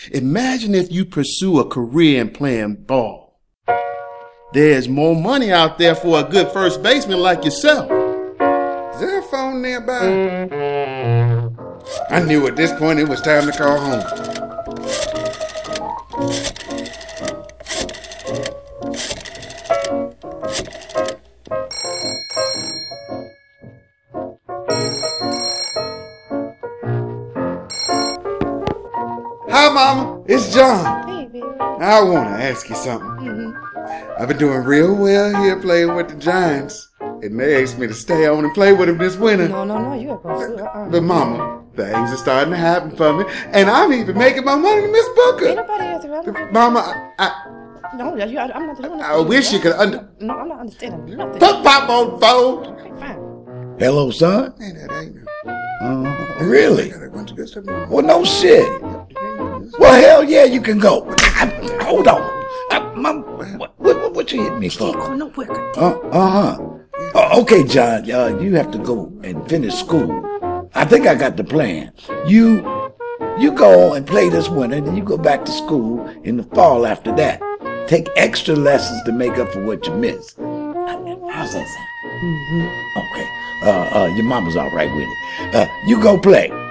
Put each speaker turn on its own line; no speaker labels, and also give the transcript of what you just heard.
Imagine if you pursue a career in playing ball. There's more money out there for a good first baseman like yourself.
Is there a phone nearby? I knew at this point it was time to call home. Hi, Mama. It's John.
Hey, baby.
I want to ask you something. I've been doing real well here playing with the Giants, and they asked me to stay on and play with them this winter.
No, you got to
But Mama, things are starting to happen for me, and I'm even making more money than Miss Booker.
Ain't nobody else around.
Mama,
No, I'm not doing
I wish you could
No, I'm not understanding nothing.
Put Pop on phone.
Okay, fine.
Hello, son?
Man, that ain't
Really?
got a bunch of good stuff.
Well, no shit. Well, hell yeah, you can go. Hold on. What you hit me for?
Ain't going nowhere.
Okay, John, you have to go and finish school. I think I got the plan. You go and play this winter, and then you go back to school in the fall after that. Take extra lessons to make up for what you missed. How's that sound? Okay. Your mama's all right with it. You go play.